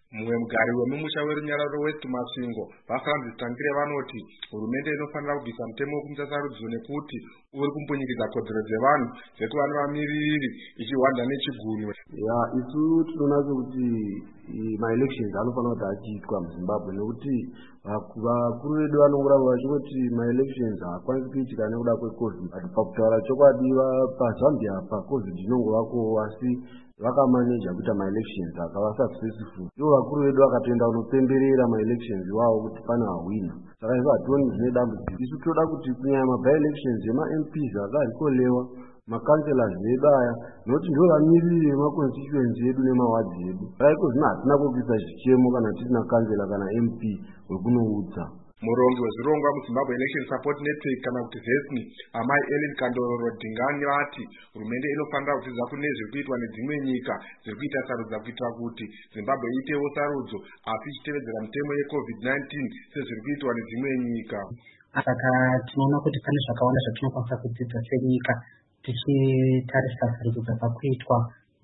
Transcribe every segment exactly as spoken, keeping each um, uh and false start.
Mumwe mugari wemumusha werunyararo West Masingo vaFrancis Tangire vanoti hurumende inofanira kubvisa mutemo wekuita sarudzo nekuti uri kumbunyikidza kodzero dzevanhu dzekuva nevamiririri ichihwanda nechigunwe. Ya isu tinoona kuti ma-elections anofanira kuti achiitwa muZimbabwe nekuti vakuru vedu vanongoramba vachingoti ma-elections haakwanisi kuitika nekuda kweCovid. Pakutaura chokwadi paZambia paCovid inongovako asi vakamaneja kuita ma-elections akava successful. Ivo vakuru vedu vakatoenda kunopemberera ma-elections iwawo kuti pana hwina. Saka isu hationi zvine dambudziko. Isu toda kuti kunyanya ma-by-elections ema-M Ps akarikolewa ma-councillors vedu aya nokuti ndivo vamiriri vemaconstituency edu nemawadzi edu. Raiko zvino hatina kukuisa chichemo kana tisina councillor kana M P wekunoudza. Murongi wezvirongwa muZimbabwe Election Support Network kana kuti ZESNI amai Ellen Kandororo Dingani vati hurumende inofanira kudzidza kune zviri kuitwa nedzimwe nyika dziri kuita sarudzo kuitira kuti Zimbabwe iitewo sarudzo asi ichitevedzera mitemo yeCovid nineteen sezviri kuitwa nedzimwe nyika. Saka tinoona kuti pane zvakawanda zvatinokwanisa kudzidza senyika tichitarisa sarudzo dzakakuitwa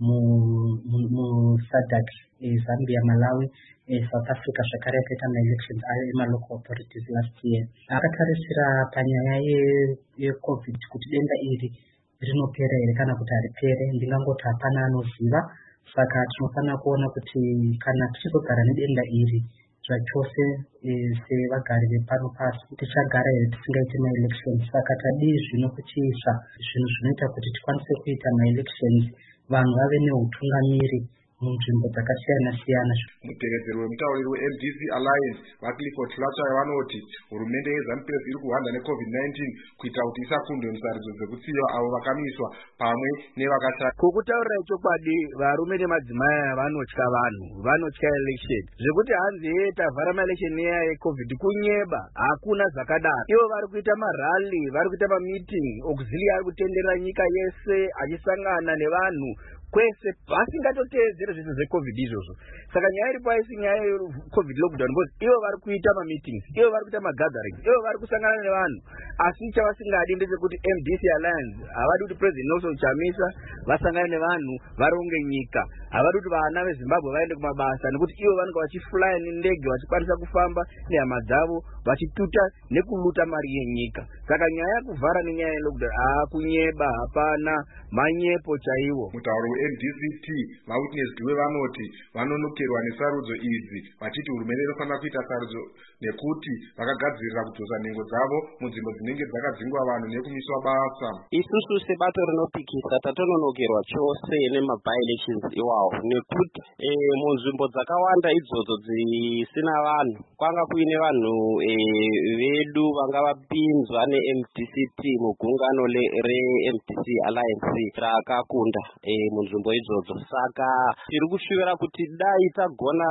muSADC, Zambia, Malawi, South Africa zvakare yakaita ma-elections ayo ema-local authorities last year. Akatarisira panyaya yeCovid kuti denda iri rinopera here kana kuti haripere, ndingangoti hapana anoziva. Saka tinofanira kuona kuti kana tichizogara nedenda iri zvachose sevagari vepano pasi tichagara here tisingaiti ma-elections. Saka tadii zvino kuchiisa zvinhu zvinoita kuti tikwanise kuita ma-elections vanhu vave neutungamiri munzvimbo dzakasiyana-siyana. Mutevedzeri wemutauriri weM D C Alliance vaClifford Fletcher vanoti hurumende yeZANU-P F iri kuhwanda neCovid nineteen kuita kuti isakundwe musarudzo dzekutsiva avo vakamiswa pamwe nevakashaya. Kukutaurira chokwadi varume nemadzimai vanotya vanhu, vanotya election. Zvekuti hanzi tavhara ma-election neya yeCovid kunyeba, hakuna zvakadaro. Ivo vari kuita marali, vari kuita ma-meeting, auxiliary ari kutenderera nyika yese achisangana nevanhu kwese vasingatotedzere zvinhu zveCovid izvozvo. Saka nyaya iripo aisi nyaya yeCovid lockdown because ivo vari kuita ma-meetings, ivo vari kuita ma-gatherings, ivo vari kusangana nevanhu. Asi chavasingadi ndechekuti M D C Alliance havadi kuti President Nelson Chamisa vasangane nevanhu varonge nyika. Havadi kuti vana veZimbabwe vaende kumabasa nekuti ivo vanenge vachiflya nendege vachikwanisa kufamba nehama dzavo vachituta nekuluta mari yenyika. Saka nyaya yekuvhara nenyaya yelockdown haakunyeba, hapana, manyepo chaiwo. Mutauri M D C T vaWitness Dwe vanoti vanonokerwa nesarudzo idzi vachiti hurumende inofanira kuita sarudzo nekuti vakagadzirira kudzosa nhengo dzavo munzvimbo dzinenge dzakadzingwa vanhu nekumiswa basa. Isusu sebato rinopikisa tatononokerwa chose nema-by-elections iwawo nekuti munzvimbo dzakawanda idzodzo dzisina vanhu kwanga kuine vanhu vedu vanga vapinzwa ne-M D C T mugungano re-M D C Alliance rakakunda munzvimbo idzodzo. Saka tiri kushuwira kuti dai tagona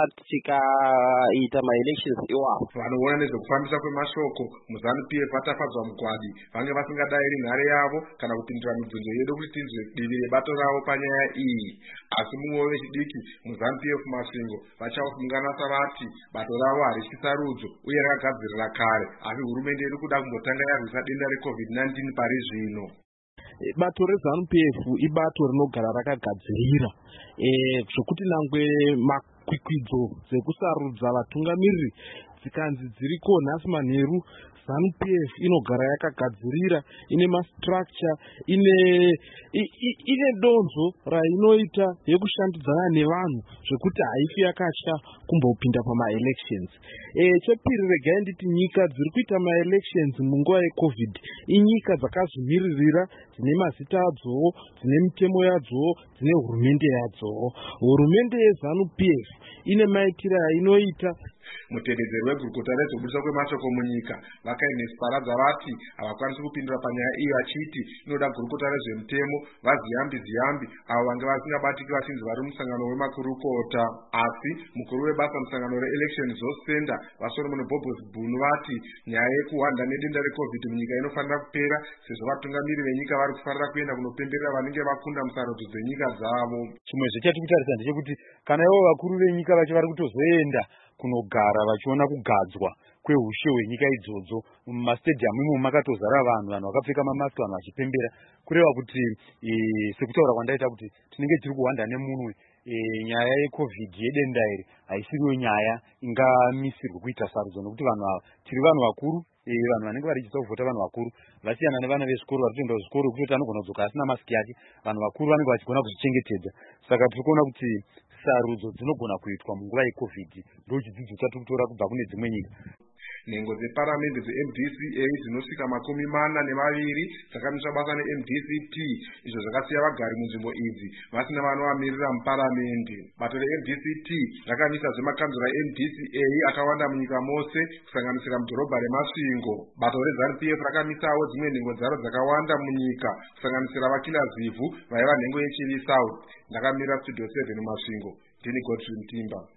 tikaita ma-elections iwawo. Vanoona nezvekufambisa kwemashoko muZANU-P F vatafadzwa mugwadi vange vasingadairi nhare yavo kana kupindura mibvunzo yedu kuti tinzwe divi rebato ravo panyaya iyi. Asi mumwe wechidiki muZANU-P F Masingo vachaungana savati bato ravo harichi sarudzo uye rakagadzirira kare asi hurumende iri kuda kumbotanga yarwisa denda reCovid nineteen pari zvino. Bato reZANU-P F ibato rinogara rakagadzirira zvokuti nangwe makwikwidzo dzekusarudza vatungamiriri dzikanzi dziriko nhasi manheru, ZANU-P F inogara yakagadzirira, ine mastructure, ine ine donzo rainoita yekushandidzana nevanhu zvekuti haifi yakasha kumbopinda pama-elections. Chepiri regai nditi nyika dziri kuita ma-elections munguva yeCovid inyika dzakazvimiririra, dzine mazita adzowo, dzine mitemo yadzowo, dzine hurumende yadzowo. Hurumende yeZANU-P F ine maitiro ainoita. Mutevedzeri wegurukota rezvekubudiswa kwemashoko munyika vakainesi paradza vati havakwanisi kupindura panyaya iyi vachiti inoda gurukota rezvemutemo vaziyambi ziyambi avo vange vasingabatiki vachinzi vari musangano wemakurukota. Asi mukuru webasa musangano reElection Resource Center vaSolomon Bobos Bunu vati nyaya yekuhwanda nedenda reCovid munyika inofanira kupera sezvo vatungamiri venyika vari kufarira kuenda kunopemberera vanenge vakunda musarudzo dzenyika dzavo. Chimwe zvetiri kutarisa ndechekuti kana ivo vakuru venyika vacho vari kutozoenda kunogara vachiona kugadzwa kwehushe hwenyika idzodzo mumastadium imo makatozara vanhu vanhu vakapfeka mamask vanhu vachipembera kureva kuti sekutaura kwandaita kuti tinenge tiri kuhwanda nemunwe e, nyaya yecovid yedenda iri haisiriwo nyaya ingamisirwe kuita sarudzo, nokuti vanhu ava tiri vanhu vakuru, e, vanhu vanenge varichisa kuvhota vanhu vakuru vasiyana nevana vezvikoro vari kuenda kuzvikoro kutoti anogona kudzoka asina masiki yake. Vanhu vakuru vanenge vachigona kuzvichengetedza. Saka tiri kuona kuti sarudzo dzinogona kuitwa munguva yecovid. Ndo chidzidzo chatiri kutora kubva kune dzimwe nyika. Nhengo dzeparamende dze-M D C A dzinosvika makumi mana nemaviri dzakamiswa basa ne-M D C T, izvo zvakasiya vagari munzvimbo idzi vasina vanovamirira muparamende. Bato re-M D C T rakamisa zvemakanzura e-M D C A akawanda munyika mose kusanganisira mudhorobha reMasvingo. Bato re-ZANU P F rakamisawo dzimwe nhengo dzaro dzakawanda munyika kusanganisira vakila zivhu vaiva nhengo yeChivi South. Ndakamirira Studio seven muMasvingo. Ndini Godfrey Mtimba.